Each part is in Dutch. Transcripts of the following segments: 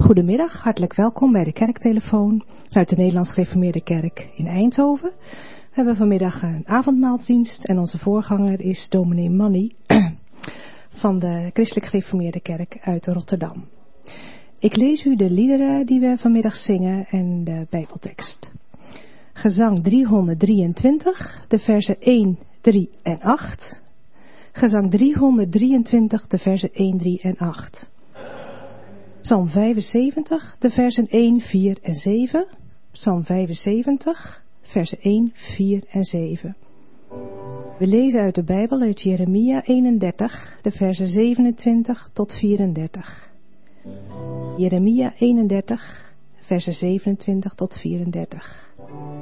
Goedemiddag, hartelijk welkom bij de kerktelefoon uit de Nederlands Gereformeerde Kerk in Eindhoven. We hebben vanmiddag een avondmaalsdienst en onze voorganger is dominee Manny van de Christelijk Gereformeerde Kerk uit Rotterdam. Ik lees u de liederen die we vanmiddag zingen en de Bijbeltekst. Gezang 323, de versen 1, 3 en 8. Gezang 323, de versen 1, 3 en 8. Psalm 75, de versen 1, 4 en 7. Psalm 75, versen 1, 4 en 7. We lezen uit de Bijbel uit Jeremia 31, de versen 27 tot 34. Jeremia 31, versen 27 tot 34.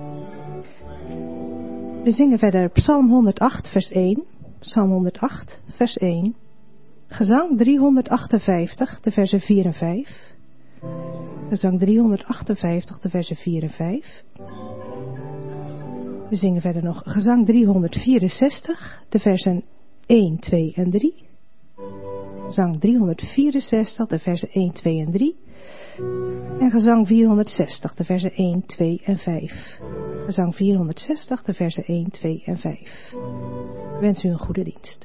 We zingen verder Psalm 108, vers 1. Psalm 108, vers 1. Gezang 358, de versen 4 en 5. Gezang 358, de versen 4 en 5. We zingen verder nog gezang 364, de versen 1, 2 en 3. Gezang 364, de versen 1, 2 en 3. En gezang 460, de versen 1, 2 en 5. Gezang 460, de versen 1, 2 en 5. Ik wens u een goede dienst.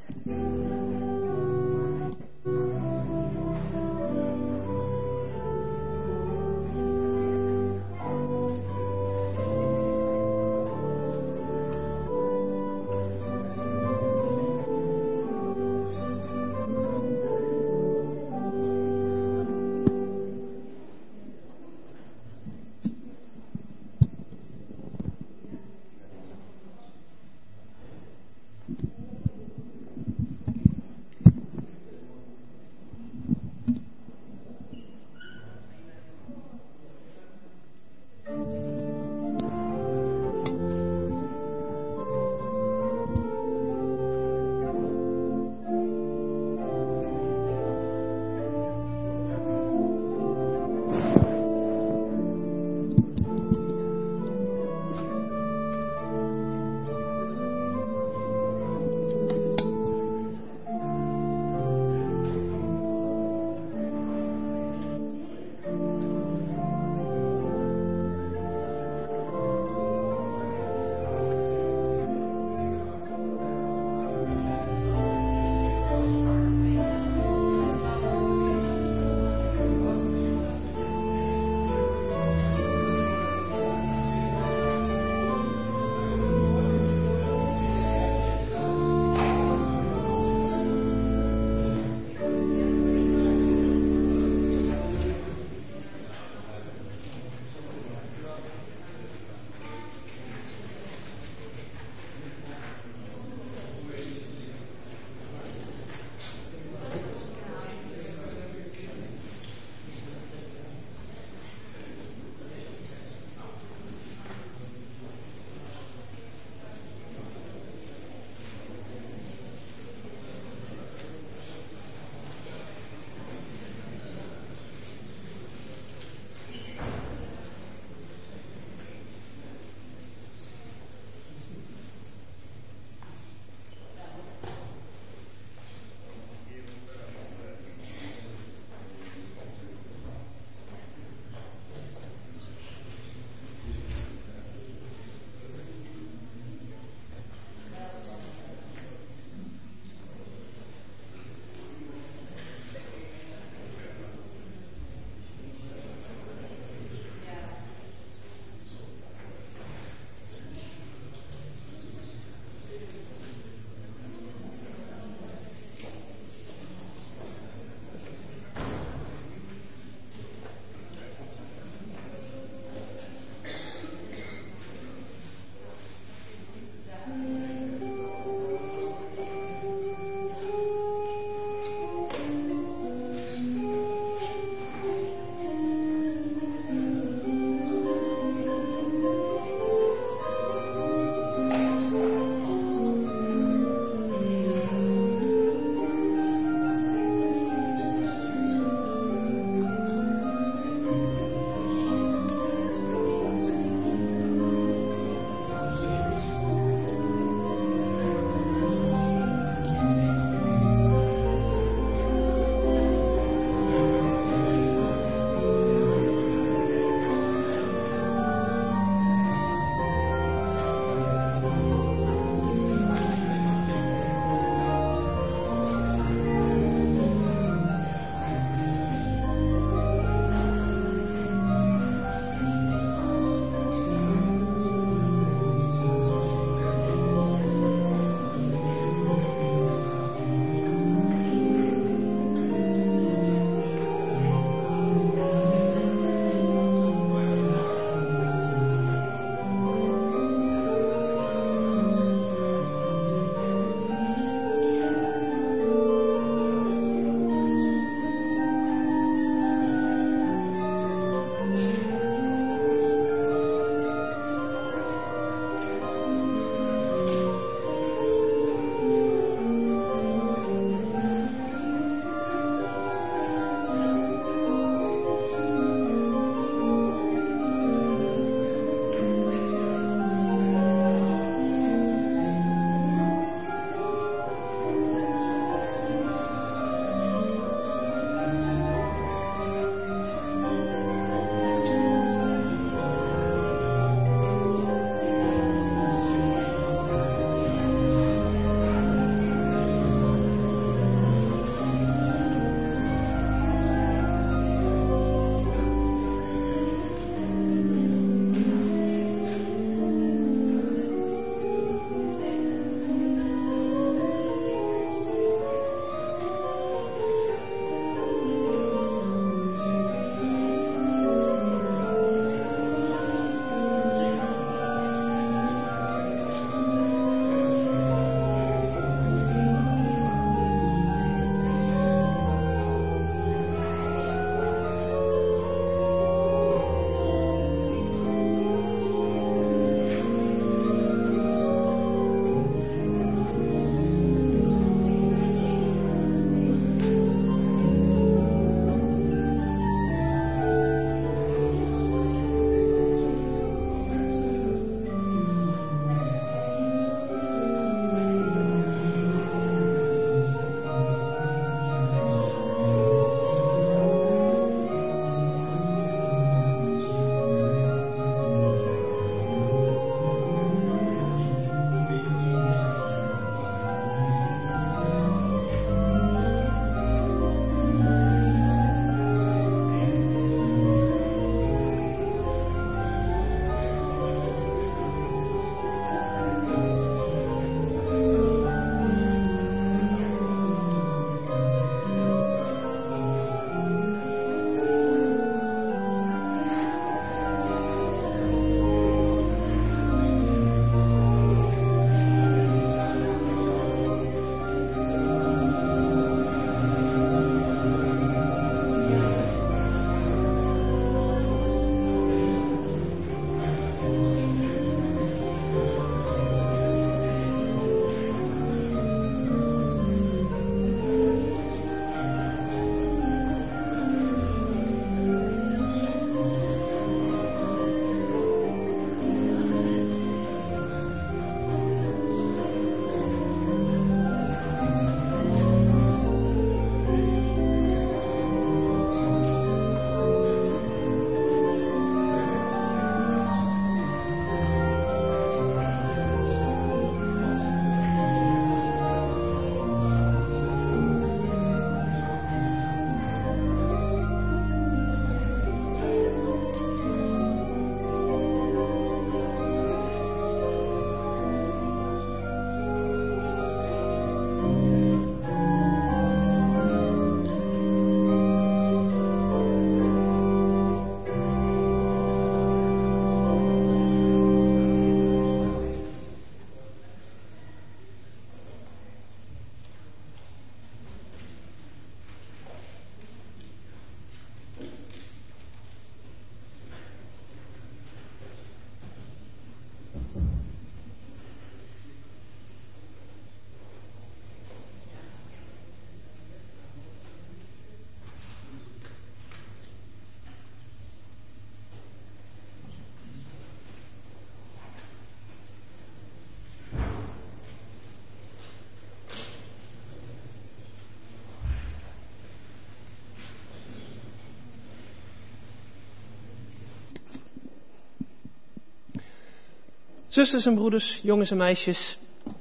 Zusters en broeders, jongens en meisjes.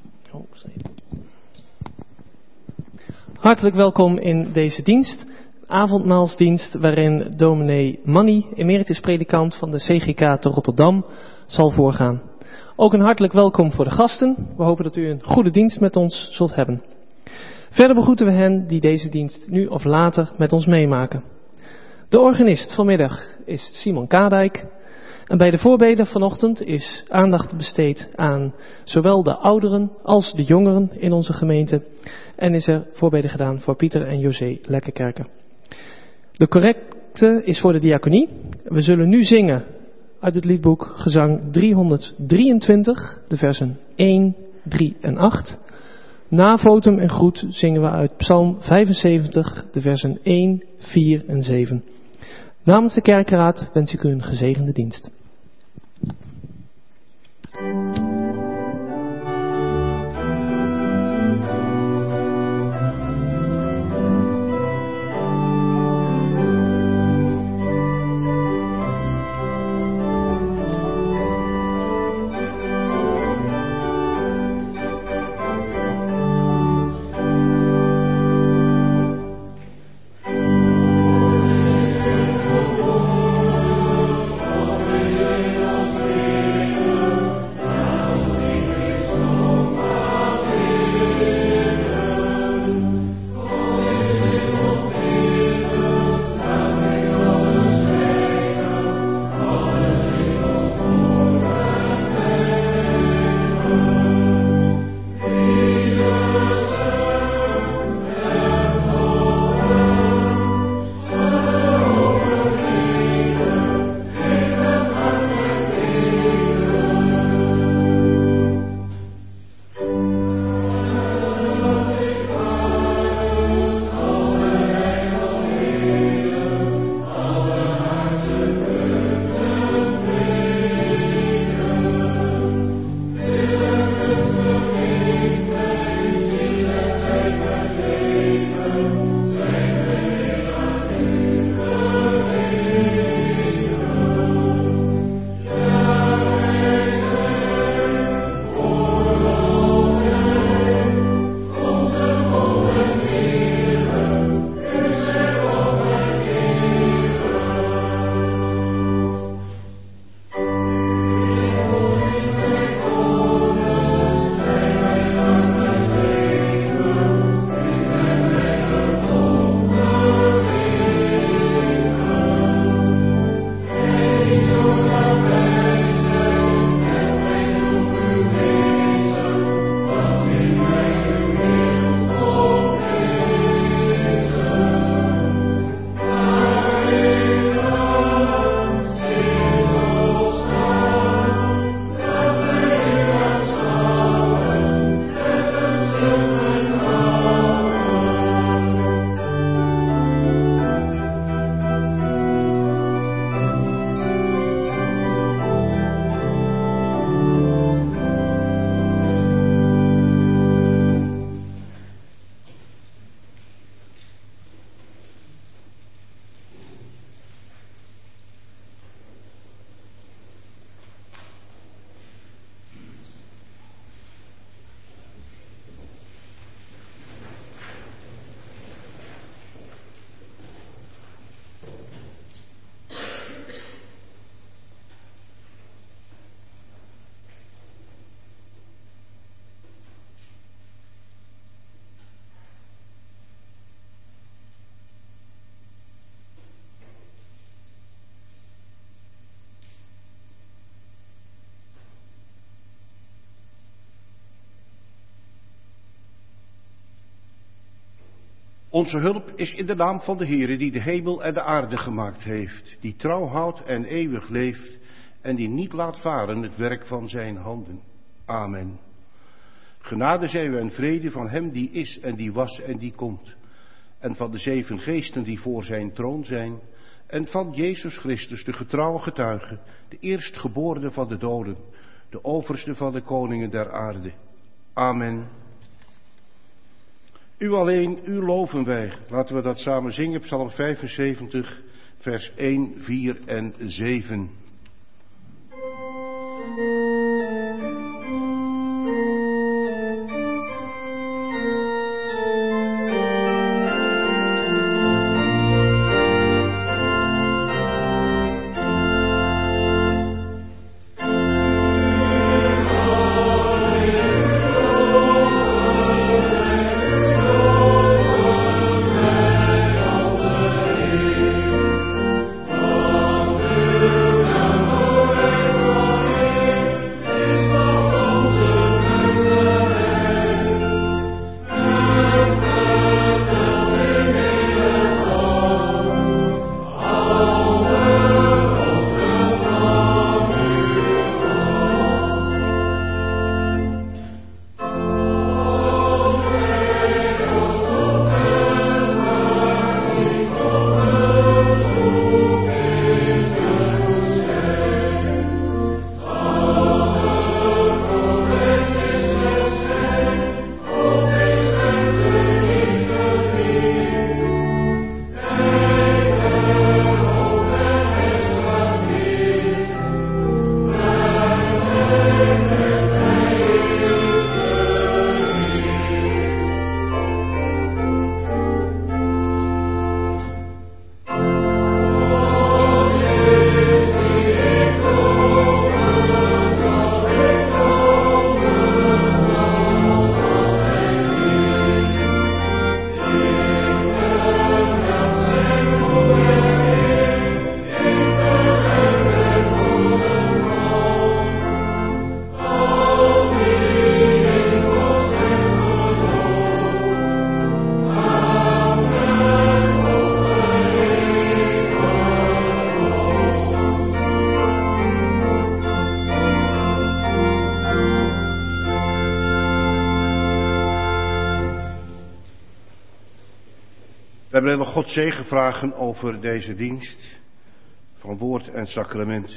Hartelijk welkom in deze dienst, avondmaalsdienst, waarin dominee Manny, emeritus predikant van de CGK te Rotterdam, zal voorgaan. Ook een hartelijk welkom voor de gasten. We hopen dat u een goede dienst met ons zult hebben. Verder begroeten we hen die deze dienst nu of later met ons meemaken. De organist vanmiddag is Simon Kadijk. En bij de voorbeden vanochtend is aandacht besteed aan zowel de ouderen als de jongeren in onze gemeente. En is er voorbeden gedaan voor Pieter en José Lekkerkerken. De correcte is voor de diaconie. We zullen nu zingen uit het liedboek Gezang 323, de versen 1, 3 en 8. Na votum en groet zingen we uit Psalm 75, de versen 1, 4 en 7. Namens de kerkraad wens ik u een gezegende dienst. Onze hulp is in de naam van de Heere die de hemel en de aarde gemaakt heeft, die trouw houdt en eeuwig leeft en die niet laat varen het werk van zijn handen. Amen. Genade zij u en vrede van hem die is en die was en die komt, en van de 7 geesten die voor zijn troon zijn, en van Jezus Christus, de getrouwe getuige, de eerstgeborene van de doden, de overste van de koningen der aarde. Amen. U alleen, u loven wij. Laten we dat samen zingen, Psalm 75, vers 1, 4 en 7. Wij willen God zegen vragen over deze dienst van woord en sacrament.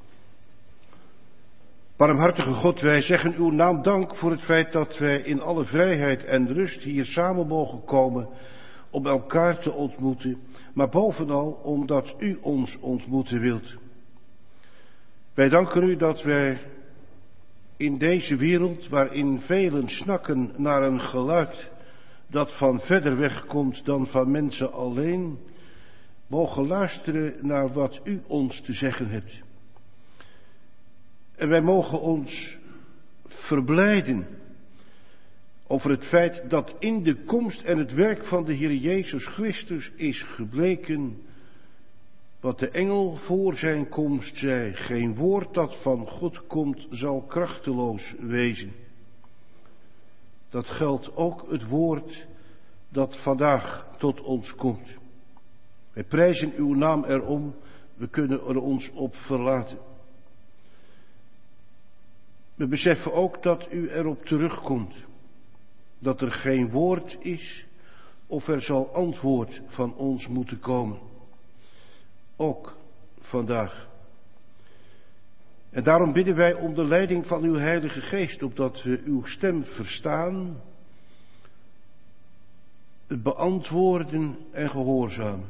Barmhartige God, wij zeggen uw naam dank voor het feit dat wij in alle vrijheid en rust hier samen mogen komen om elkaar te ontmoeten, maar bovenal omdat u ons ontmoeten wilt. Wij danken u dat wij in deze wereld waarin velen snakken naar een geluid dat van verder weg komt dan van mensen alleen, mogen luisteren naar wat u ons te zeggen hebt. En wij mogen ons verblijden over het feit dat in de komst en het werk van de Heer Jezus Christus is gebleken wat de engel voor zijn komst zei: geen woord dat van God komt zal krachteloos wezen. Dat geldt ook het woord dat vandaag tot ons komt. Wij prijzen uw naam erom, we kunnen er ons op verlaten. We beseffen ook dat u erop terugkomt, dat er geen woord is of er zal antwoord van ons moeten komen. Ook vandaag. En daarom bidden wij om de leiding van uw Heilige Geest, opdat we uw stem verstaan, het beantwoorden en gehoorzamen.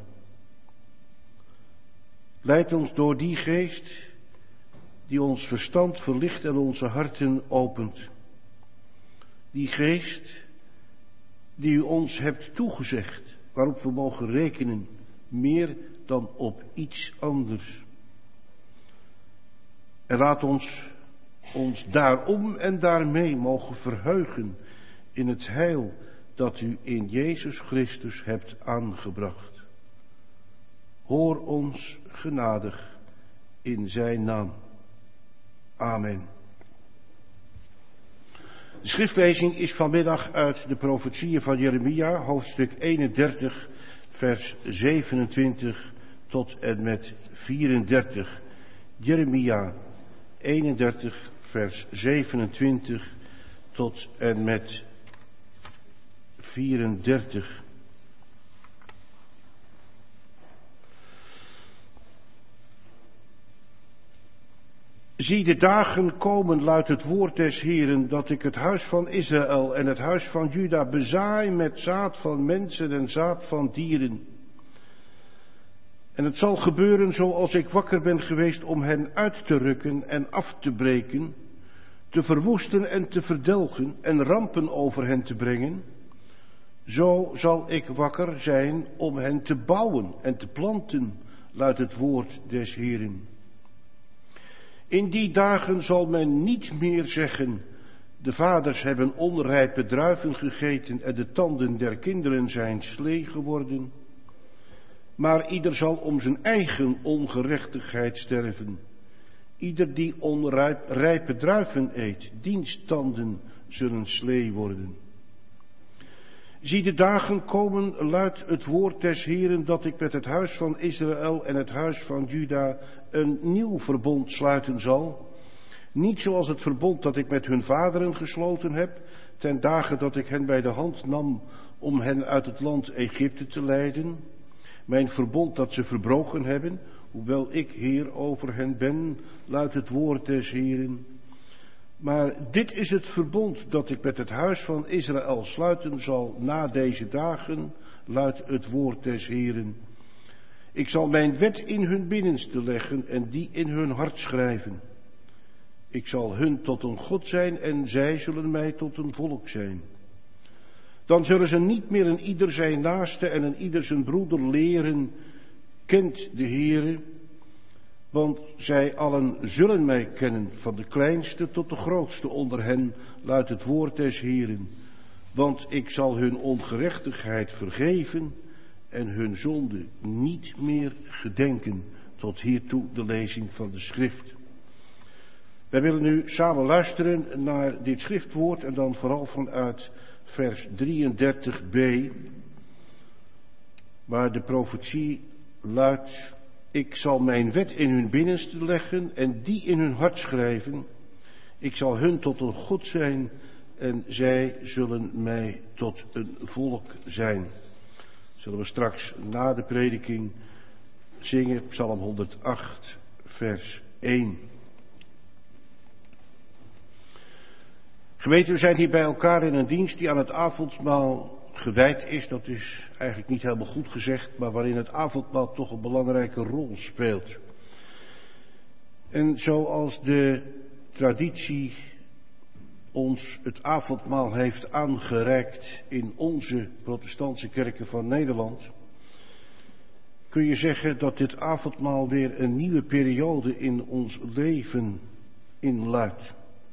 Leid ons door die Geest die ons verstand verlicht en onze harten opent. Die Geest die u ons hebt toegezegd, waarop we mogen rekenen, meer dan op iets anders. En laat ons daarom en daarmee mogen verheugen in het heil dat u in Jezus Christus hebt aangebracht. Hoor ons genadig in zijn naam. Amen. De schriftlezing is vanmiddag uit de profetieën van Jeremia, hoofdstuk 31, vers 27 tot en met 34. Jeremia 31, vers 27 tot en met 34. Zie, de dagen komen, luidt het woord des Heeren, dat ik het huis van Israël en het huis van Juda bezaai met zaad van mensen en zaad van dieren. En het zal gebeuren zoals ik wakker ben geweest om hen uit te rukken en af te breken, te verwoesten en te verdelgen en rampen over hen te brengen. Zo zal ik wakker zijn om hen te bouwen en te planten, luidt het woord des Heeren. In die dagen zal men niet meer zeggen: de vaders hebben onrijpe druiven gegeten en de tanden der kinderen zijn slee geworden. Maar ieder zal om zijn eigen ongerechtigheid sterven. Ieder die onrijpe druiven eet, diens tanden zullen slee worden. Zie, de dagen komen, luidt het woord des Heeren, dat ik met het huis van Israël en het huis van Juda een nieuw verbond sluiten zal. Niet zoals het verbond dat ik met hun vaderen gesloten heb, ten dagen dat ik hen bij de hand nam om hen uit het land Egypte te leiden. Mijn verbond dat ze verbroken hebben, hoewel ik Heer over hen ben, luidt het woord des Heeren. Maar dit is het verbond dat ik met het huis van Israël sluiten zal na deze dagen, luidt het woord des Heeren. Ik zal mijn wet in hun binnenste leggen en die in hun hart schrijven. Ik zal hun tot een God zijn en zij zullen mij tot een volk zijn. Dan zullen ze niet meer een ieder zijn naaste en een ieder zijn broeder leren, kent de Heere, want zij allen zullen mij kennen, van de kleinste tot de grootste onder hen, luidt het woord des Heeren. Want ik zal hun ongerechtigheid vergeven en hun zonde niet meer gedenken. Tot hiertoe de lezing van de schrift. Wij willen nu samen luisteren naar dit schriftwoord en dan vooral vanuit vers 33b, waar de profetie luidt: ik zal mijn wet in hun binnenste leggen en die in hun hart schrijven. Ik zal hun tot een God zijn en zij zullen mij tot een volk zijn. Zullen we straks na de prediking zingen, Psalm 108, vers 1. Gemeente, we zijn hier bij elkaar in een dienst die aan het avondmaal gewijd is. Dat is eigenlijk niet helemaal goed gezegd, maar waarin het avondmaal toch een belangrijke rol speelt. En zoals de traditie ons het avondmaal heeft aangereikt in onze protestantse kerken van Nederland, kun je zeggen dat dit avondmaal weer een nieuwe periode in ons leven inluidt.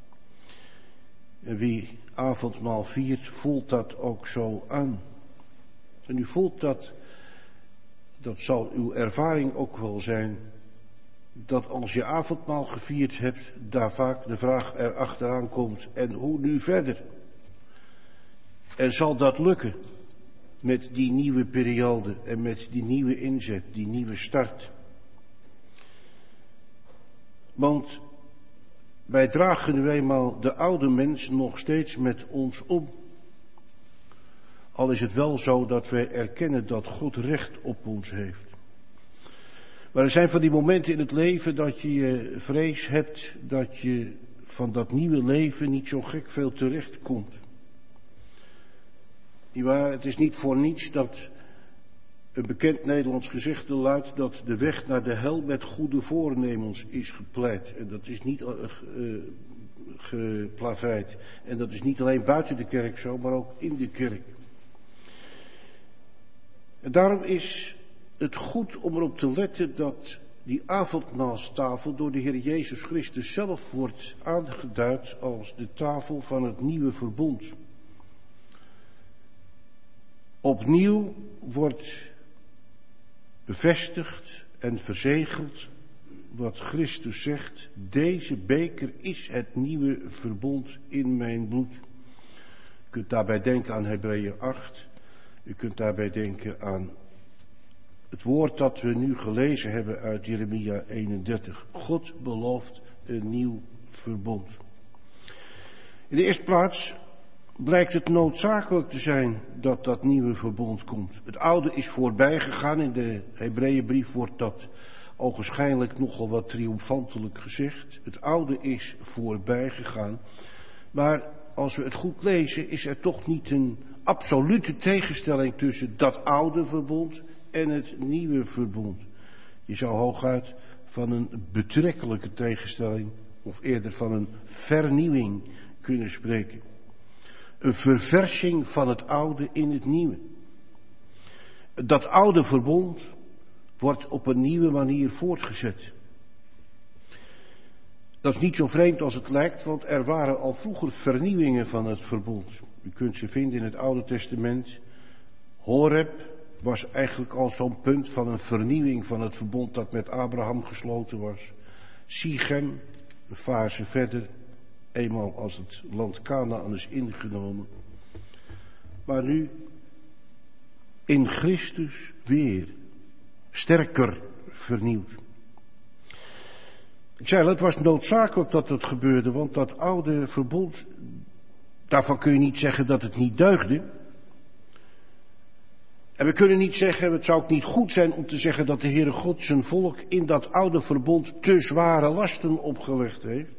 En wie avondmaal viert, voelt dat ook zo aan. En u voelt dat zal uw ervaring ook wel zijn, dat als je avondmaal gevierd hebt, daar vaak de vraag erachteraan komt, en hoe nu verder? En zal dat lukken met die nieuwe periode en met die nieuwe inzet, die nieuwe start? Want wij dragen nu eenmaal de oude mens nog steeds met ons om. Al is het wel zo dat wij erkennen dat God recht op ons heeft. Maar er zijn van die momenten in het leven dat je vrees hebt dat je van dat nieuwe leven niet zo gek veel terecht komt. Niewaar, het is niet voor niets dat een bekend Nederlands gezegde luidt dat de weg naar de hel met goede voornemens is gepleit. En dat is niet geplaveid. En dat is niet alleen buiten de kerk zo, maar ook in de kerk. En daarom is het goed om erop te letten dat die avondmaalstafel door de Heer Jezus Christus zelf wordt aangeduid als de tafel van het nieuwe verbond. Opnieuw wordt bevestigd en verzegeld wat Christus zegt: deze beker is het nieuwe verbond in mijn bloed. U kunt daarbij denken aan Hebreeën 8. U kunt daarbij denken aan het woord dat we nu gelezen hebben uit Jeremia 31. God belooft een nieuw verbond. In de eerste plaats blijkt het noodzakelijk te zijn dat dat nieuwe verbond komt. Het oude is voorbij gegaan. In de Hebreeënbrief wordt dat ogenschijnlijk nogal wat triomfantelijk gezegd. Het oude is voorbij gegaan. Maar als we het goed lezen, is er toch niet een absolute tegenstelling tussen dat oude verbond en het nieuwe verbond. Je zou hooguit van een betrekkelijke tegenstelling, of eerder van een vernieuwing kunnen spreken. Een verversing van het oude in het nieuwe. Dat oude verbond wordt op een nieuwe manier voortgezet. Dat is niet zo vreemd als het lijkt, want er waren al vroeger vernieuwingen van het verbond. U kunt ze vinden in het Oude Testament. Horeb was eigenlijk al zo'n punt van een vernieuwing van het verbond dat met Abraham gesloten was. Sichem, een fase verder, eenmaal als het land Kanaan is ingenomen. Maar nu in Christus weer sterker vernieuwd. Ik zei, het was noodzakelijk dat het gebeurde, want dat oude verbond, daarvan kun je niet zeggen dat het niet deugde. En we kunnen niet zeggen, het zou ook niet goed zijn om te zeggen dat de Heere God zijn volk in dat oude verbond te zware lasten opgelegd heeft.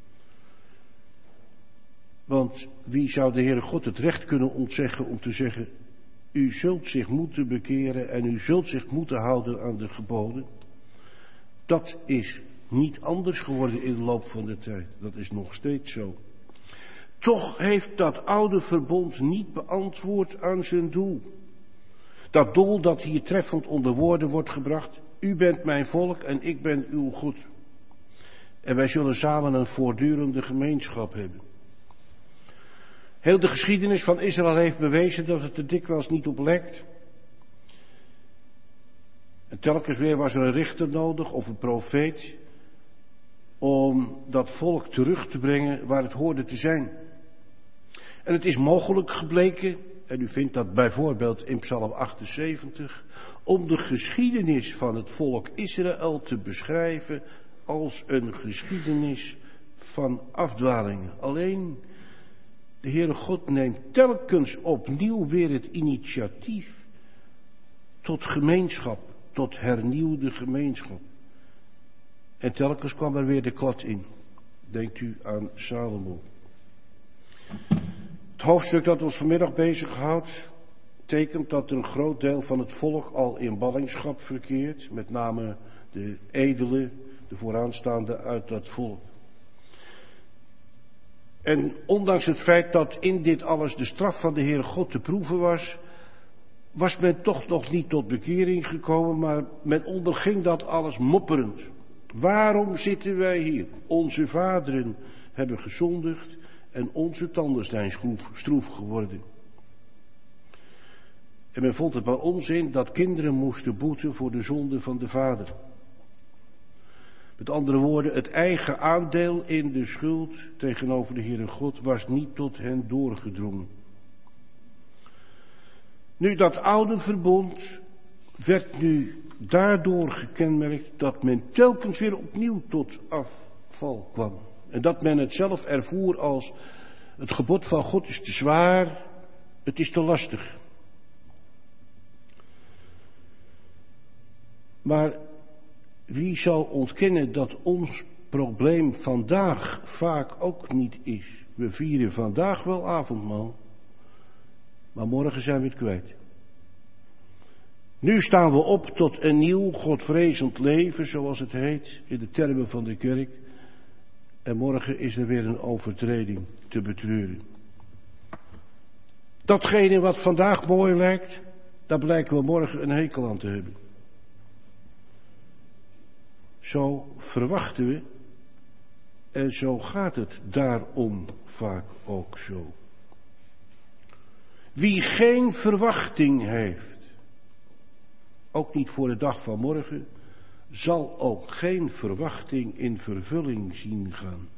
Want wie zou de Heere God het recht kunnen ontzeggen om te zeggen: u zult zich moeten bekeren en u zult zich moeten houden aan de geboden? Dat is niet anders geworden in de loop van de tijd. Dat is nog steeds zo. Toch heeft dat oude verbond niet beantwoord aan zijn doel. Dat doel dat hier treffend onder woorden wordt gebracht: u bent mijn volk en ik ben uw God. En wij zullen samen een voortdurende gemeenschap hebben. Heel de geschiedenis van Israël heeft bewezen dat het er dikwijls niet op lijkt. En telkens weer was er een richter nodig of een profeet om dat volk terug te brengen waar het hoorde te zijn. En het is mogelijk gebleken, en u vindt dat bijvoorbeeld in Psalm 78, om de geschiedenis van het volk Israël te beschrijven als een geschiedenis van afdwalingen. Alleen de Heere God neemt telkens opnieuw weer het initiatief tot gemeenschap, tot hernieuwde gemeenschap. En telkens kwam er weer de klad in. Denkt u aan Salomo. Het hoofdstuk dat ons vanmiddag bezighoudt, tekent dat een groot deel van het volk al in ballingschap verkeert, met name de edelen, de vooraanstaande uit dat volk. En ondanks het feit dat in dit alles de straf van de Heere God te proeven was men toch nog niet tot bekering gekomen, maar men onderging dat alles mopperend. Waarom zitten wij hier? Onze vaderen hebben gezondigd en onze tanden zijn stroef geworden. En men vond het maar onzin dat kinderen moesten boeten voor de zonde van de vader. Met andere woorden, het eigen aandeel in de schuld tegenover de Heere God was niet tot hen doorgedrongen. Nu, dat oude verbond werd nu daardoor gekenmerkt dat men telkens weer opnieuw tot afval kwam. En dat men het zelf ervoer als het gebod van God is te zwaar, het is te lastig. Maar wie zal ontkennen dat ons probleem vandaag vaak ook niet is? We vieren vandaag wel avondmaal, maar morgen zijn we het kwijt. Nu staan we op tot een nieuw godvrezend leven, zoals het heet in de termen van de kerk. En morgen is er weer een overtreding te betreuren. Datgene wat vandaag mooi lijkt, daar blijken we morgen een hekel aan te hebben. Zo verwachten we en zo gaat het daarom vaak ook zo. Wie geen verwachting heeft, ook niet voor de dag van morgen, zal ook geen verwachting in vervulling zien gaan.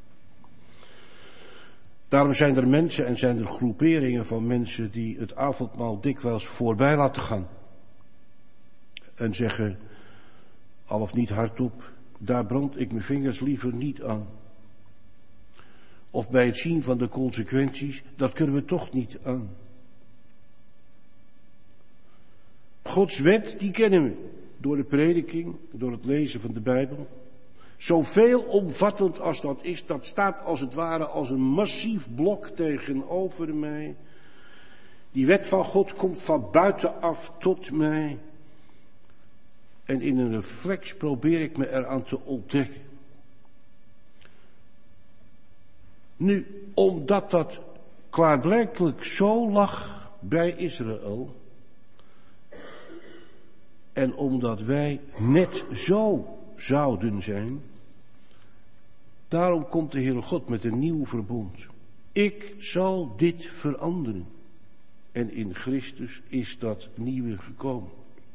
Daarom zijn er mensen en zijn er groeperingen van mensen die het avondmaal dikwijls voorbij laten gaan. En zeggen, al of niet hardop, daar brand ik mijn vingers liever niet aan. Of bij het zien van de consequenties, dat kunnen we toch niet aan. Gods wet, die kennen we. Door de prediking, door het lezen van de Bijbel. Zoveel omvattend als dat is, dat staat als het ware als een massief blok tegenover mij. Die wet van God komt van buitenaf tot mij. En in een reflex probeer ik me eraan te ontdekken. Nu, omdat dat klaarblijkelijk zo lag bij Israël. En omdat wij net zo zouden zijn. Daarom komt de Heere God met een nieuw verbond. Ik zal dit veranderen. En in Christus is dat nieuwe gekomen.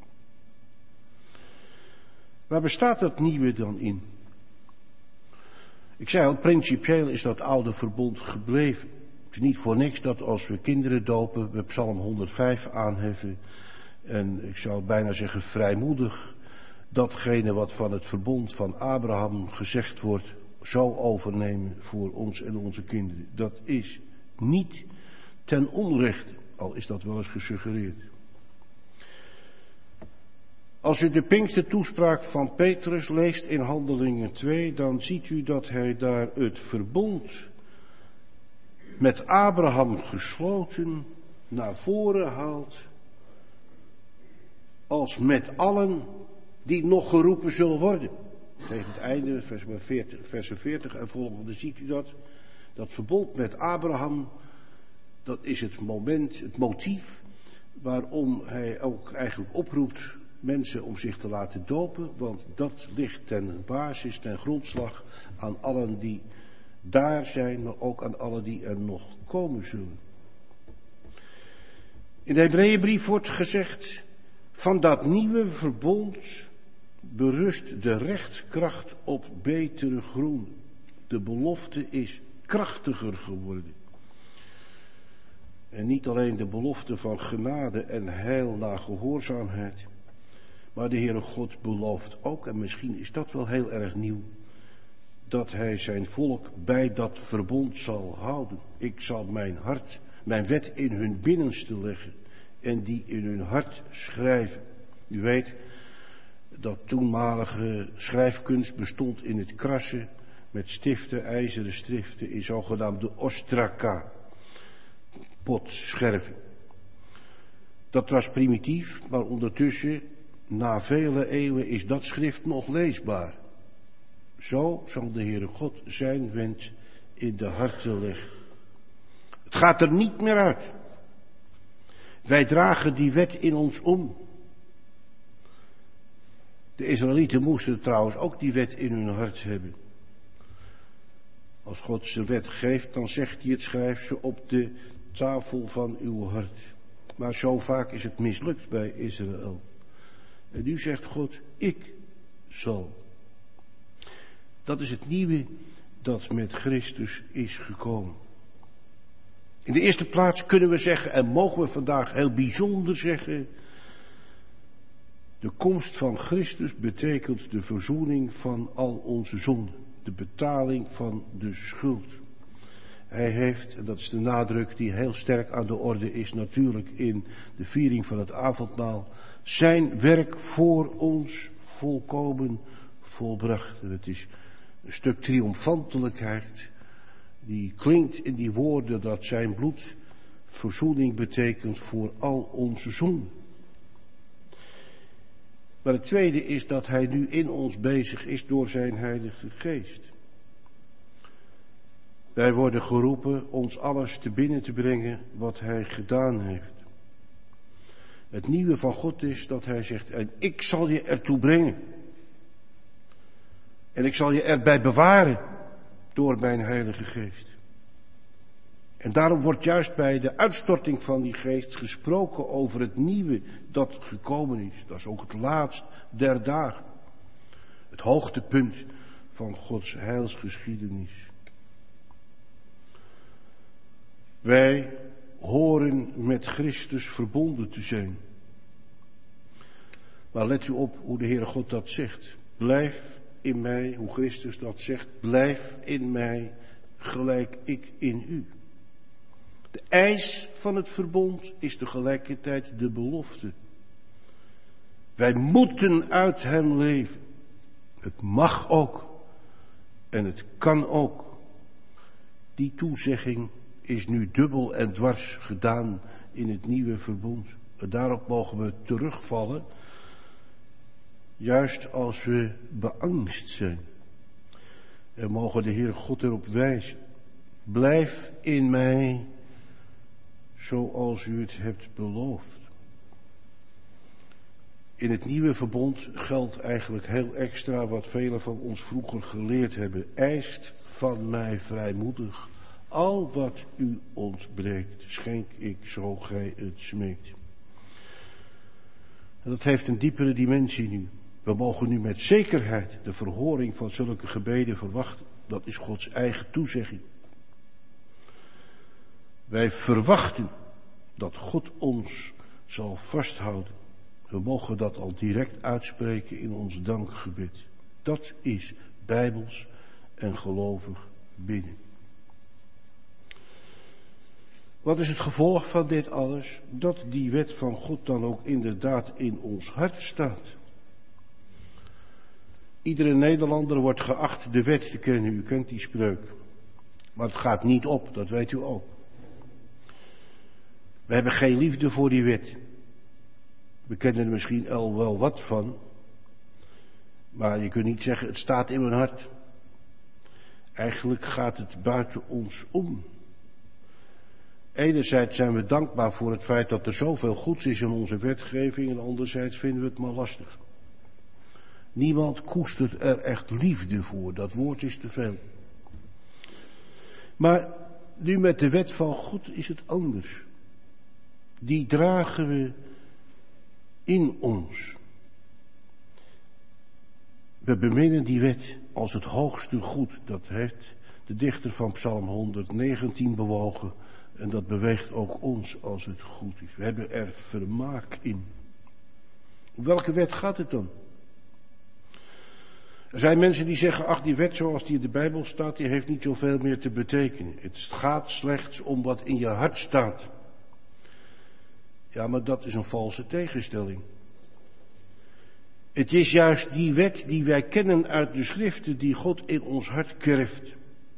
Waar bestaat dat nieuwe dan in? Ik zei al, principieel is dat oude verbond gebleven. Het is niet voor niks dat als we kinderen dopen, we Psalm 105 aanheffen. En ik zou bijna zeggen vrijmoedig datgene wat van het verbond van Abraham gezegd wordt, zo overnemen voor ons en onze kinderen. Dat is niet ten onrechte, al is dat wel eens gesuggereerd. Als u de Pinkstertoespraak van Petrus leest in Handelingen 2, dan ziet u dat hij daar het verbond met Abraham gesloten naar voren haalt, als met allen die nog geroepen zullen worden. Tegen het einde, versen 40 en volgende, ziet u dat verbond met Abraham, dat is het moment, het motief waarom hij ook eigenlijk oproept mensen om zich te laten dopen, want dat ligt ten basis, ten grondslag aan allen die daar zijn, maar ook aan allen die er nog komen zullen. In de Hebreeënbrief wordt gezegd, van dat nieuwe verbond berust de rechtskracht op betere grond. De belofte is krachtiger geworden. En niet alleen de belofte van genade en heil na gehoorzaamheid, maar de Heere God belooft ook, en misschien is dat wel heel erg nieuw, dat hij zijn volk bij dat verbond zal houden. Ik zal mijn wet in hun binnenste leggen en die in hun hart schrijven. U weet dat toenmalige schrijfkunst bestond in het krassen met stiften, ijzeren stiften, in zogenaamde ostraka, potscherven. Dat was primitief, maar ondertussen, na vele eeuwen, is dat schrift nog leesbaar. Zo zal de Heere God zijn wens in de harten leggen. Het gaat er niet meer uit. Wij dragen die wet in ons om. De Israëlieten moesten trouwens ook die wet in hun hart hebben. Als God zijn wet geeft, dan zegt hij het, schrijf ze op de tafel van uw hart. Maar zo vaak is het mislukt bij Israël. En nu zegt God, ik zal. Dat is het nieuwe dat met Christus is gekomen. In de eerste plaats kunnen we zeggen, en mogen we vandaag heel bijzonder zeggen, de komst van Christus betekent de verzoening van al onze zonden. De betaling van de schuld. Hij heeft, en dat is de nadruk die heel sterk aan de orde is natuurlijk in de viering van het avondmaal, zijn werk voor ons volkomen volbracht. En het is een stuk triomfantelijkheid die klinkt in die woorden dat zijn bloed verzoening betekent voor al onze zonden. Maar het tweede is dat hij nu in ons bezig is door zijn Heilige Geest. Wij worden geroepen ons alles te binnen te brengen wat hij gedaan heeft. Het nieuwe van God is dat hij zegt, en ik zal je ertoe brengen. En ik zal je erbij bewaren door mijn Heilige Geest. En daarom wordt juist bij de uitstorting van die geest gesproken over het nieuwe dat gekomen is. Dat is ook het laatst der dagen. Het hoogtepunt van Gods heilsgeschiedenis. Wij horen met Christus verbonden te zijn. Maar let u op hoe de Heere God dat zegt. Blijf in mij, hoe Christus dat zegt. Blijf in mij, gelijk ik in u. De eis van het verbond is tegelijkertijd de belofte. Wij moeten uit hem leven. Het mag ook. En het kan ook. Die toezegging is nu dubbel en dwars gedaan in het nieuwe verbond. En daarop mogen we terugvallen. Juist als we beangst zijn. En mogen de Heer God erop wijzen. Blijf in mij zoals u het hebt beloofd. In het nieuwe verbond geldt eigenlijk heel extra wat velen van ons vroeger geleerd hebben. Eist van mij vrijmoedig al wat u ontbreekt, schenk ik zo gij het smeekt. En dat heeft een diepere dimensie nu. We mogen nu met zekerheid de verhoring van zulke gebeden verwachten. Dat is Gods eigen toezegging. Wij verwachten dat God ons zal vasthouden. We mogen dat al direct uitspreken in ons dankgebed. Dat is bijbels en gelovig bidden. Wat is het gevolg van dit alles? Dat die wet van God dan ook inderdaad in ons hart staat. Iedere Nederlander wordt geacht de wet te kennen. U kent die spreuk. Maar het gaat niet op, dat weet u ook. We hebben geen liefde voor die wet. We kennen er misschien al wel wat van. Maar je kunt niet zeggen, het staat in mijn hart. Eigenlijk gaat het buiten ons om. Enerzijds zijn we dankbaar voor het feit dat er zoveel goeds is in onze wetgeving. En anderzijds vinden we het maar lastig. Niemand koestert er echt liefde voor. Dat woord is te veel. Maar nu met de wet van God is het anders. Die dragen we in ons. We beminnen die wet als het hoogste goed. Dat heeft de dichter van Psalm 119 bewogen. En dat beweegt ook ons als het goed is. We hebben er vermaak in. Welke wet gaat het dan? Er zijn mensen die zeggen, ach, die wet zoals die in de Bijbel staat, die heeft niet zoveel meer te betekenen. Het gaat slechts om wat in je hart staat. Ja, maar dat is een valse tegenstelling. Het is juist die wet die wij kennen uit de schriften die God in ons hart kerft.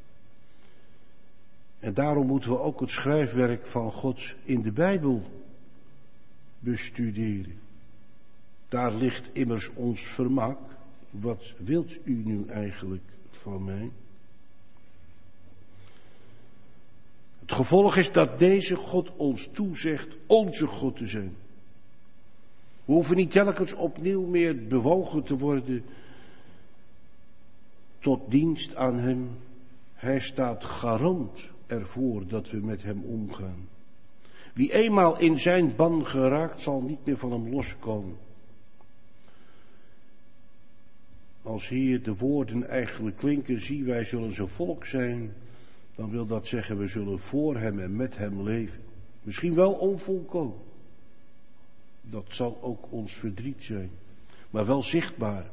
En daarom moeten we ook het schrijfwerk van God in de Bijbel bestuderen. Daar ligt immers ons vermaak. Wat wilt u nu eigenlijk van mij? Het gevolg is dat deze God ons toezegt onze God te zijn. We hoeven niet telkens opnieuw meer bewogen te worden tot dienst aan hem. Hij staat garant ervoor dat we met hem omgaan. Wie eenmaal in zijn ban geraakt, zal niet meer van hem loskomen. Als hier de woorden eigenlijk klinken, zie wij zullen zijn volk zijn, dan wil dat zeggen we zullen voor hem en met hem leven. Misschien wel onvolkomen. Dat zal ook ons verdriet zijn, maar wel zichtbaar.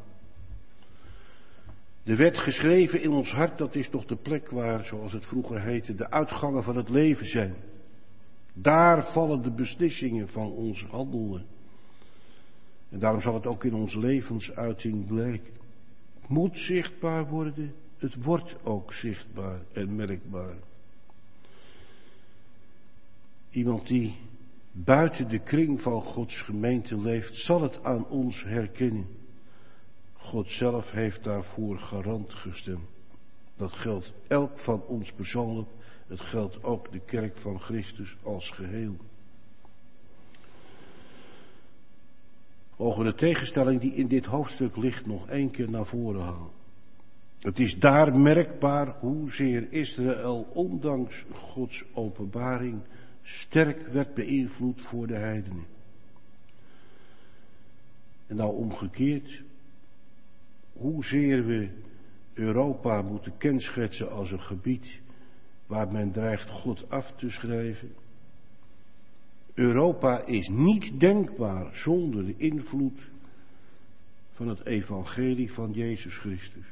De wet geschreven in ons hart, dat is toch de plek waar, zoals het vroeger heette, de uitgangen van het leven zijn. Daar vallen de beslissingen van ons handelen. En daarom zal het ook in onze levensuiting blijken. Het moet zichtbaar worden, het wordt ook zichtbaar en merkbaar. Iemand die buiten de kring van Gods gemeente leeft, zal het aan ons herkennen. God zelf heeft daarvoor garant gestemd. Dat geldt elk van ons persoonlijk, het geldt ook de kerk van Christus als geheel. Mogen we de tegenstelling die in dit hoofdstuk ligt nog één keer naar voren halen. Het is daar merkbaar hoezeer Israël ondanks Gods openbaring sterk werd beïnvloed voor de heidenen. En nou omgekeerd, hoezeer we Europa moeten kenschetsen als een gebied waar men dreigt God af te schrijven. Europa is niet denkbaar zonder de invloed van het evangelie van Jezus Christus.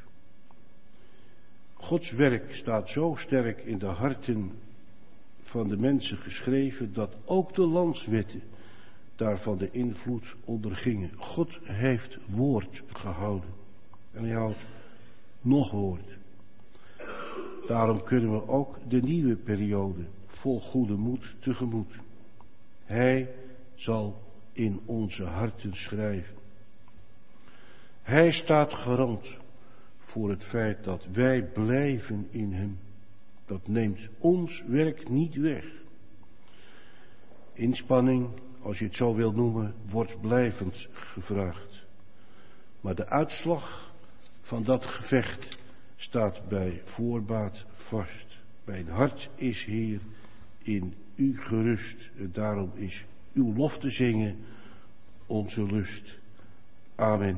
Gods werk staat zo sterk in de harten van de mensen geschreven dat ook de landswetten daarvan de invloed ondergingen. God heeft woord gehouden en hij houdt nog woord. Daarom kunnen we ook de nieuwe periode vol goede moed tegemoet. Hij zal in onze harten schrijven. Hij staat garant voor het feit dat wij blijven in hem. Dat neemt ons werk niet weg. Inspanning, als je het zo wilt noemen, wordt blijvend gevraagd. Maar de uitslag van dat gevecht staat bij voorbaat vast. Mijn hart is, Heer, in u gerust. En daarom is uw lof te zingen onze lust. Amen.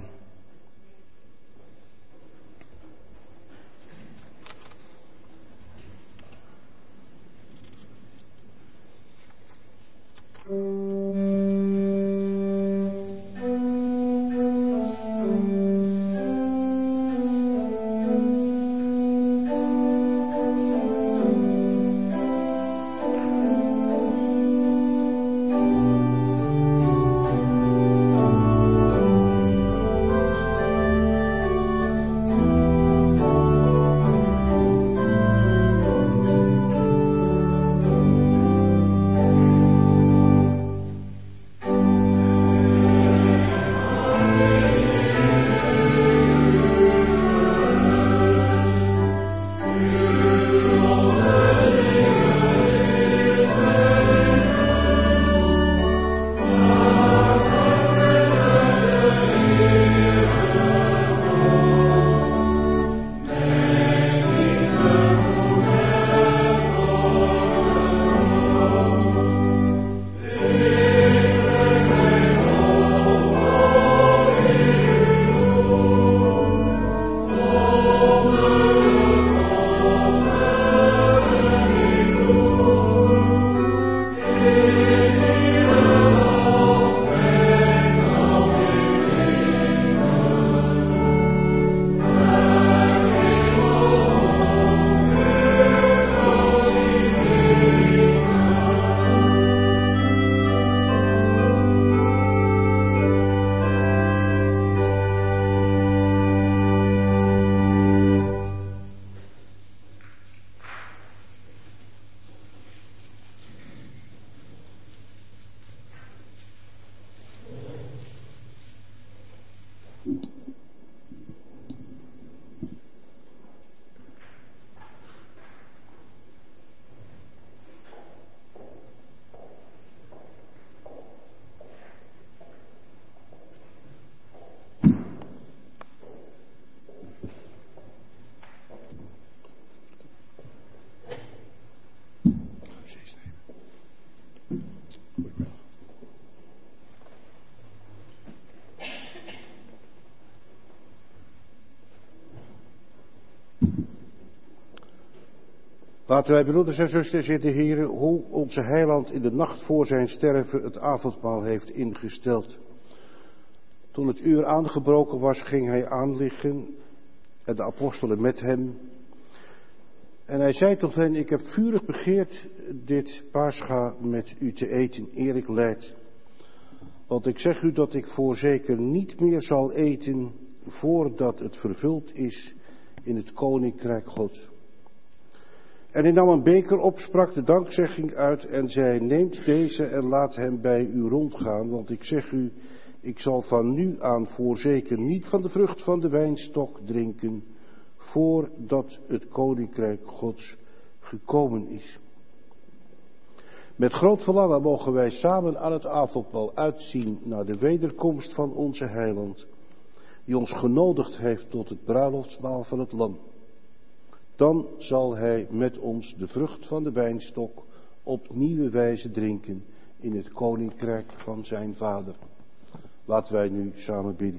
Laten wij, broeders en zusters in de Heer, hoe onze heiland in de nacht voor zijn sterven het avondmaal heeft ingesteld. Toen het uur aangebroken was, ging hij aanliggen en de apostelen met hem. En hij zei tot hen, ik heb vurig begeerd dit Pascha met u te eten, eer ik lijd. Want ik zeg u dat ik voorzeker niet meer zal eten, voordat het vervuld is in het koninkrijk Gods. En hij nam een beker op, sprak de dankzegging uit en zei, neemt deze en laat hem bij u rondgaan, want ik zeg u, ik zal van nu aan voorzeker niet van de vrucht van de wijnstok drinken, voordat het koninkrijk Gods gekomen is. Met groot verlangen mogen wij samen aan het avondmaal uitzien naar de wederkomst van onze heiland, die ons genodigd heeft tot het bruiloftsmaal van het lam. Dan zal hij met ons de vrucht van de wijnstok op nieuwe wijze drinken in het koninkrijk van zijn vader. Laten wij nu samen bidden.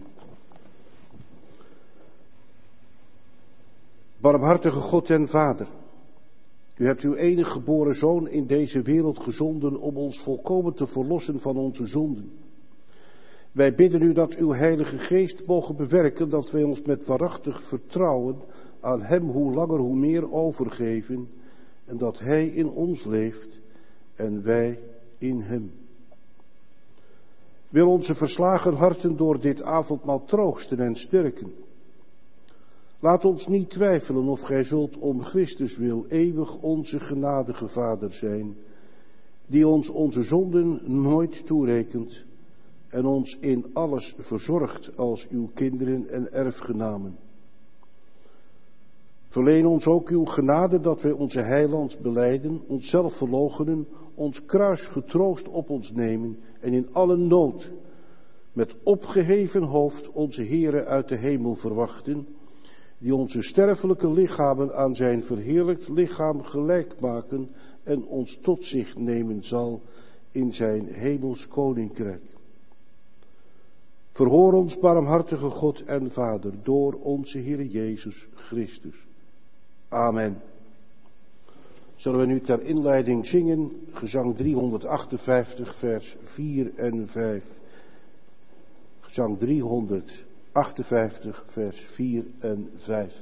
Barmhartige God en Vader, u hebt uw enige geboren Zoon in deze wereld gezonden om ons volkomen te verlossen van onze zonden. Wij bidden u dat uw Heilige Geest mogen bewerken, dat wij ons met waarachtig vertrouwen aan hem hoe langer hoe meer overgeven en dat hij in ons leeft en wij in hem. Wil onze verslagen harten door dit avondmaal troosten en sterken. Laat ons niet twijfelen of gij zult om Christus wil eeuwig onze genadige Vader zijn, die ons onze zonden nooit toerekent en ons in alles verzorgt als uw kinderen en erfgenamen. Verleen ons ook uw genade dat wij onze heiland belijden, onszelf verloochenen, ons kruis getroost op ons nemen en in alle nood met opgeheven hoofd onze Heere uit de hemel verwachten, die onze sterfelijke lichamen aan zijn verheerlijkt lichaam gelijk maken en ons tot zich nemen zal in zijn hemels koninkrijk. Verhoor ons, barmhartige God en Vader, door onze Heere Jezus Christus. Amen. Zullen we nu ter inleiding zingen, gezang 358, vers 4 en 5. Gezang 358, vers 4 en 5.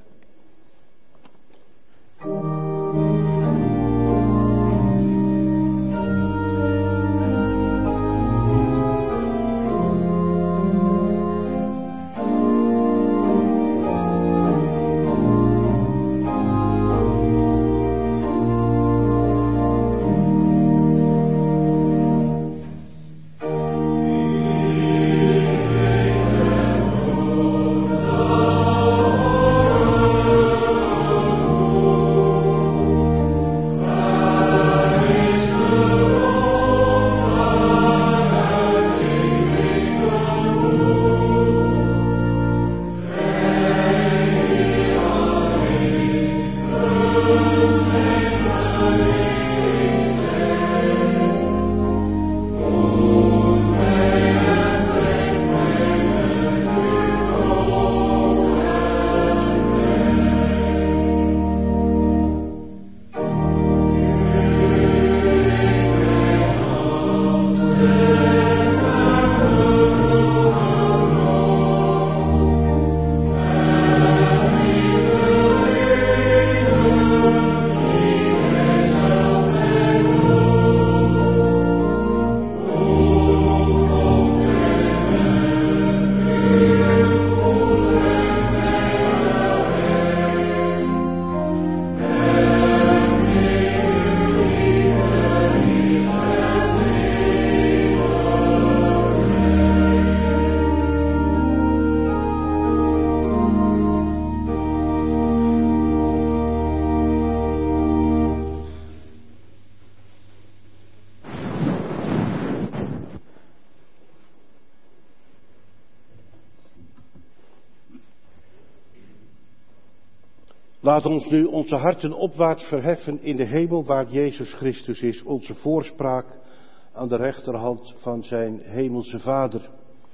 Laat ons nu onze harten opwaarts verheffen in de hemel waar Jezus Christus is, onze voorspraak aan de rechterhand van zijn hemelse Vader.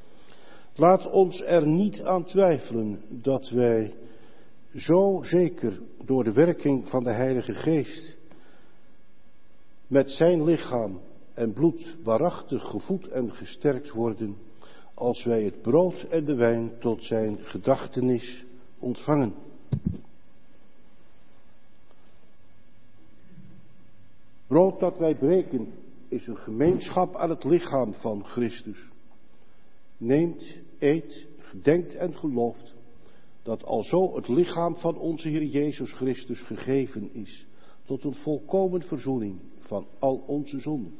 Laat ons er niet aan twijfelen dat wij zo zeker door de werking van de Heilige Geest met zijn lichaam en bloed waarachtig gevoed en gesterkt worden, als wij het brood en de wijn tot zijn gedachtenis ontvangen. Brood dat wij breken is een gemeenschap aan het lichaam van Christus. Neemt, eet, gedenkt en gelooft dat alzo het lichaam van onze Heer Jezus Christus gegeven is tot een volkomen verzoening van al onze zonden.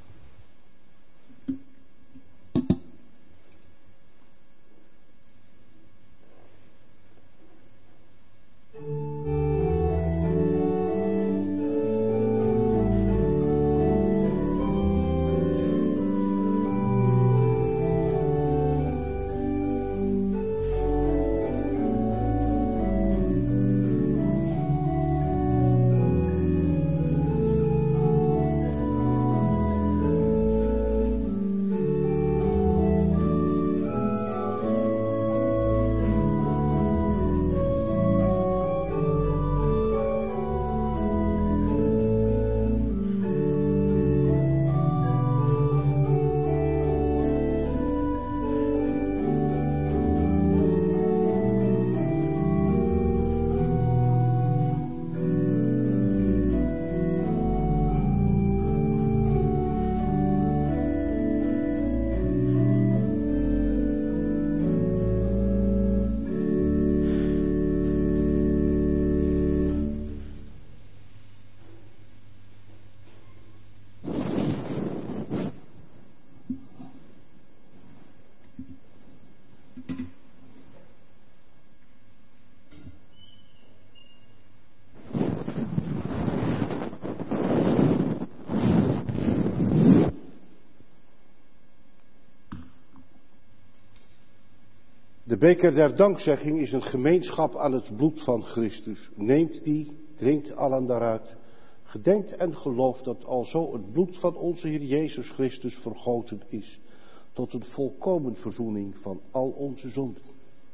De beker der dankzegging is een gemeenschap aan het bloed van Christus. Neemt die, drinkt allen daaruit. Gedenkt en gelooft dat alzo het bloed van onze Heer Jezus Christus vergoten is tot een volkomen verzoening van al onze zonden.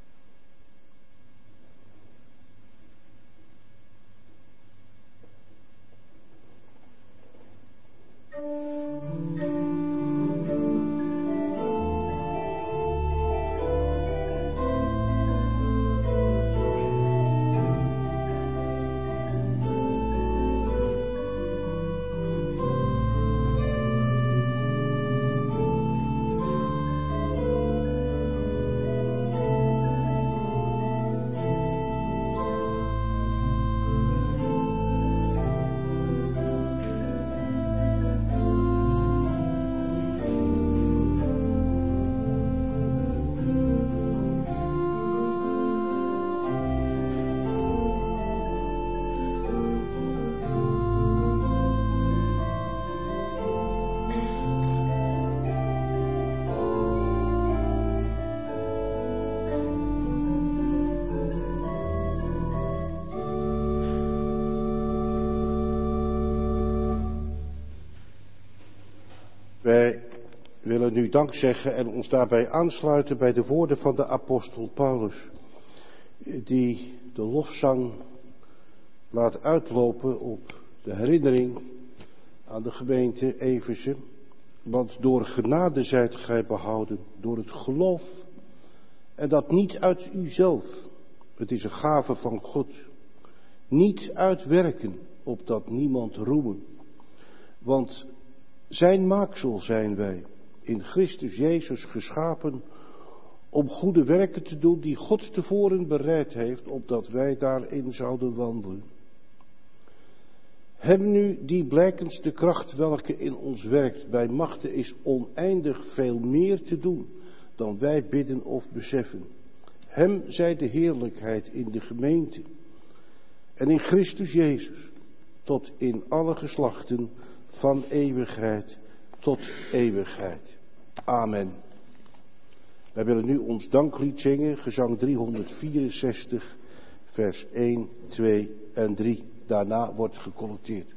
Wij willen nu dank zeggen en ons daarbij aansluiten bij de woorden van de apostel Paulus, die de lofzang laat uitlopen op de herinnering aan de gemeente Efeze. Want door genade zijt gij behouden, door het geloof, en dat niet uit uzelf. Het is een gave van God. Niet uit werken, opdat niemand roemen. Want zijn maaksel zijn wij, in Christus Jezus geschapen, om goede werken te doen die God tevoren bereid heeft, opdat wij daarin zouden wandelen. Hem nu die blijkens de kracht welke in ons werkt bij machte is oneindig veel meer te doen dan wij bidden of beseffen. Hem zij de heerlijkheid in de gemeente en in Christus Jezus tot in alle geslachten van eeuwigheid tot eeuwigheid. Amen. Wij willen nu ons danklied zingen, gezang 364, vers 1, 2 en 3. Daarna wordt gecollecteerd.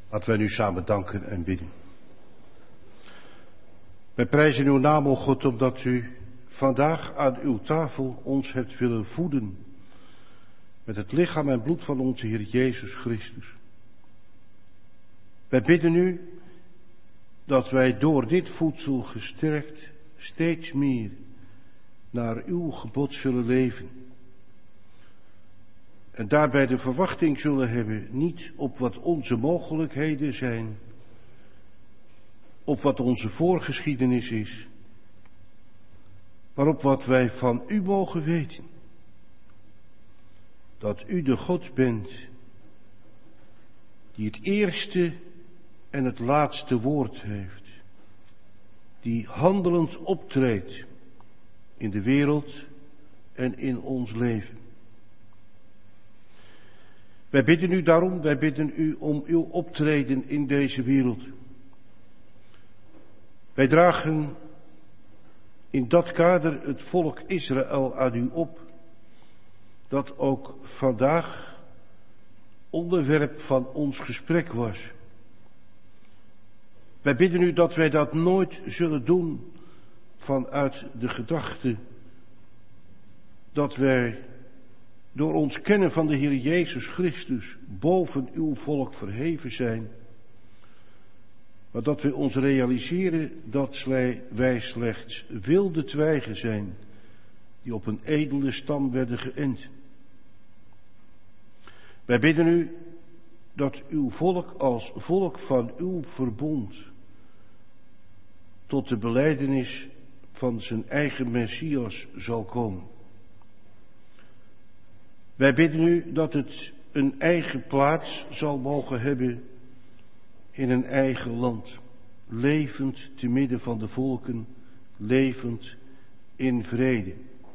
Laten wij nu samen danken en bidden. Wij prijzen uw naam, o God, omdat u vandaag aan uw tafel ons hebt willen voeden met het lichaam en bloed van onze Heer Jezus Christus. Wij bidden u dat wij door dit voedsel gesterkt steeds meer naar uw gebod zullen leven. En daarbij de verwachting zullen hebben, niet op wat onze mogelijkheden zijn, op wat onze voorgeschiedenis is, maar op wat wij van u mogen weten. Dat u de God bent, die het eerste en het laatste woord heeft, die handelend optreedt in de wereld en in ons leven. Wij bidden u daarom, wij bidden u om uw optreden in deze wereld. Wij dragen in dat kader het volk Israël aan u op, dat ook vandaag onderwerp van ons gesprek was. Wij bidden u dat wij dat nooit zullen doen vanuit de gedachte dat wij door ons kennen van de Heer Jezus Christus boven uw volk verheven zijn, maar dat wij ons realiseren dat wij slechts wilde twijgen zijn die op een edele stam werden geënt. Wij bidden u dat uw volk als volk van uw verbond tot de belijdenis van zijn eigen Messias zal komen. Wij bidden u dat het een eigen plaats zal mogen hebben in een eigen land, levend te midden van de volken, levend in vrede.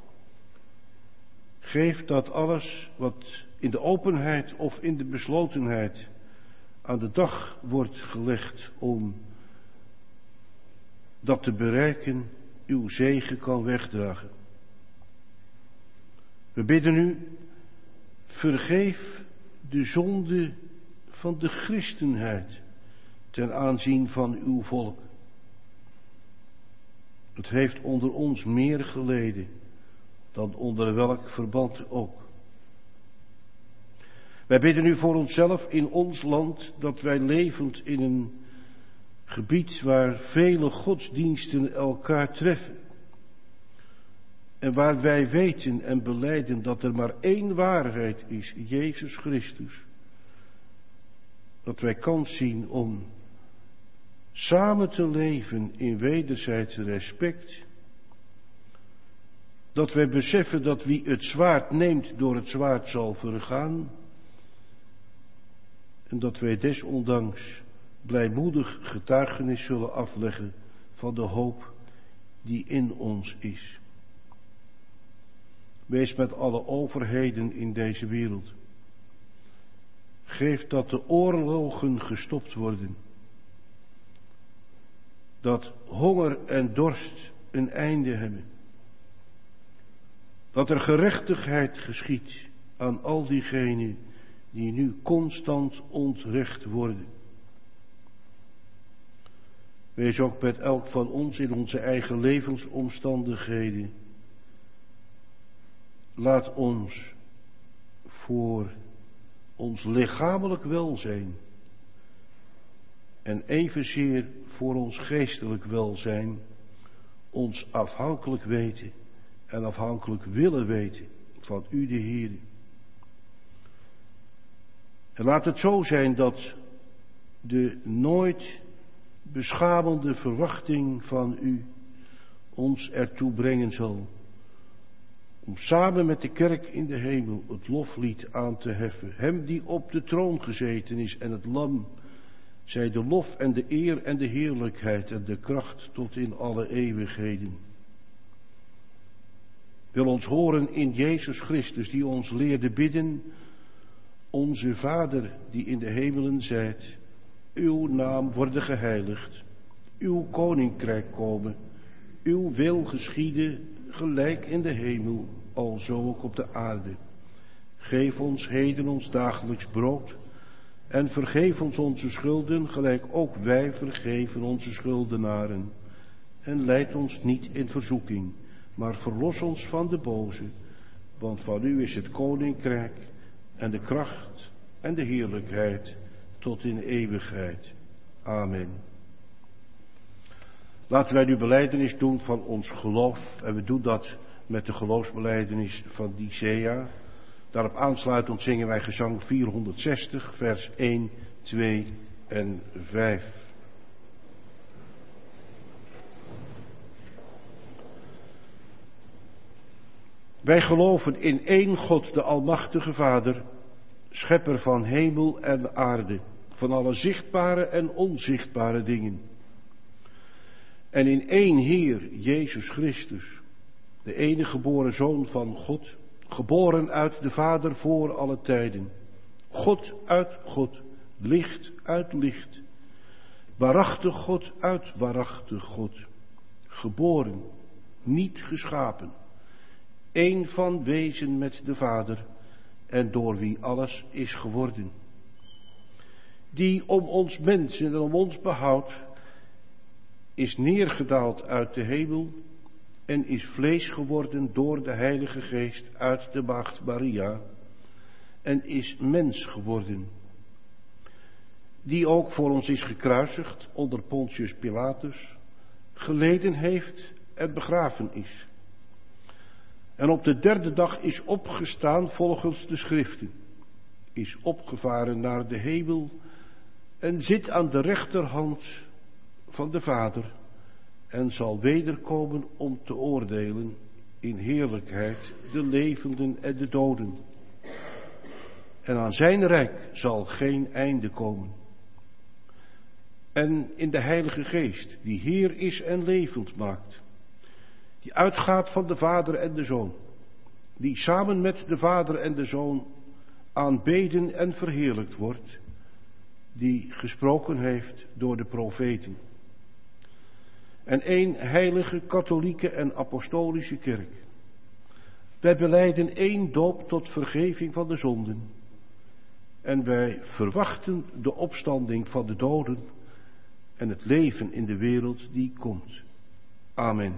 Geef dat alles wat in de openheid of in de beslotenheid aan de dag wordt gelegd om dat te bereiken, uw zegen kan wegdragen. We bidden u, vergeef de zonde van de christenheid ten aanzien van uw volk. Het heeft onder ons meer geleden dan onder welk verband ook. Wij bidden u voor onszelf in ons land dat wij levend in een gebied waar vele godsdiensten elkaar treffen. En waar wij weten en belijden dat er maar één waarheid is, Jezus Christus. Dat wij kans zien om samen te leven in wederzijds respect. Dat wij beseffen dat wie het zwaard neemt door het zwaard zal vergaan. En dat wij desondanks blijmoedig getuigenis zullen afleggen van de hoop die in ons is. Wees met alle overheden in deze wereld. Geef dat de oorlogen gestopt worden. Dat honger en dorst een einde hebben. Dat er gerechtigheid geschiedt aan al diegenen die nu constant ontrecht worden. Wees ook met elk van ons in onze eigen levensomstandigheden. Laat ons voor ons lichamelijk welzijn en evenzeer voor ons geestelijk welzijn ons afhankelijk weten en afhankelijk willen weten van u de Heer. En laat het zo zijn dat de nooit beschamende verwachting van u ons ertoe brengen zal om samen met de kerk in de hemel het loflied aan te heffen. Hem die op de troon gezeten is en het lam, zij de lof en de eer en de heerlijkheid en de kracht tot in alle eeuwigheden. Wil ons horen in Jezus Christus, die ons leerde bidden: Onze Vader die in de hemelen zijt, uw naam worden geheiligd, uw koninkrijk komen, uw wil geschieden, gelijk in de hemel, alzo ook op de aarde. Geef ons heden ons dagelijks brood En vergeef ons onze schulden, gelijk ook wij vergeven onze schuldenaren. En leid ons niet in verzoeking, maar verlos ons van de boze. Want van u is het koninkrijk en de kracht en de heerlijkheid tot in eeuwigheid. Amen. Laten wij nu belijdenis doen van ons geloof. En we doen dat met de geloofsbelijdenis van Nicea. Daarop aansluitend zingen wij gezang 460, vers 1, 2 en 5. Wij geloven in één God, de Almachtige Vader, schepper van hemel en aarde, van alle zichtbare en onzichtbare dingen. En in één Heer, Jezus Christus, de enige geboren Zoon van God, geboren uit de Vader voor alle tijden. God uit God, licht uit licht, waarachtig God uit waarachtig God, geboren, niet geschapen, één van wezen met de Vader en door wie alles is geworden. Die om ons mensen en om ons behoud is neergedaald uit de hemel en is vlees geworden door de Heilige Geest uit de maagd Maria en is mens geworden. Die ook voor ons is gekruisigd onder Pontius Pilatus, geleden heeft en begraven is. En op de derde dag is opgestaan volgens de schriften, is opgevaren naar de hemel en zit aan de rechterhand van de Vader en zal wederkomen om te oordelen in heerlijkheid de levenden en de doden. En aan zijn rijk zal geen einde komen. En in de Heilige Geest, die Heer is en levend maakt, die uitgaat van de Vader en de Zoon, die samen met de Vader en de Zoon aanbeden en verheerlijkt wordt, die gesproken heeft door de profeten. En één heilige, katholieke en apostolische kerk. Wij belijden één doop tot vergeving van de zonden. En wij verwachten de opstanding van de doden en het leven in de wereld die komt. Amen.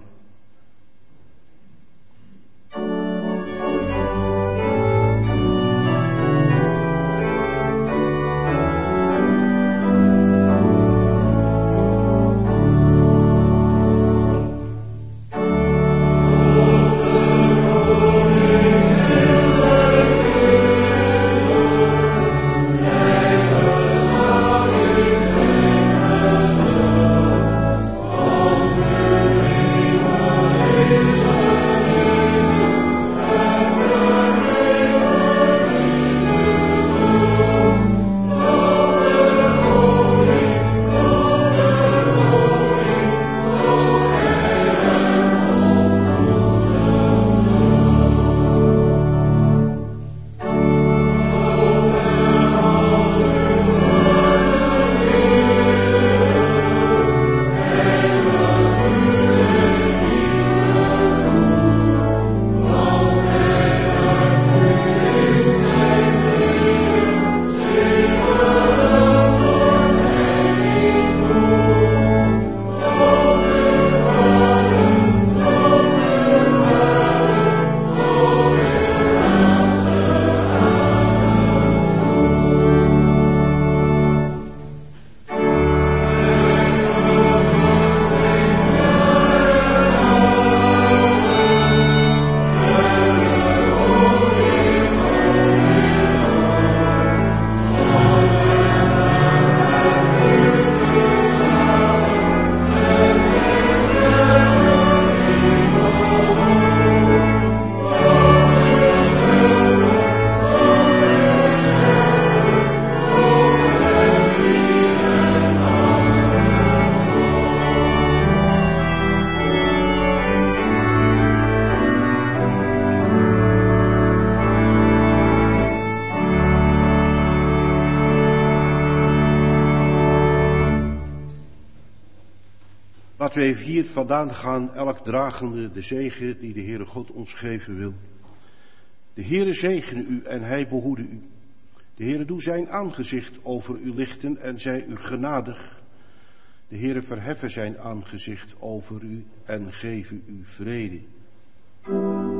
Laten we even hier vandaan gaan, elk dragende de zegen die de Heere God ons geven wil. De Heere zegene u en hij behoede u. De Heere doe zijn aangezicht over u lichten en zij u genadig. De Heere verheffen zijn aangezicht over u en geven u vrede.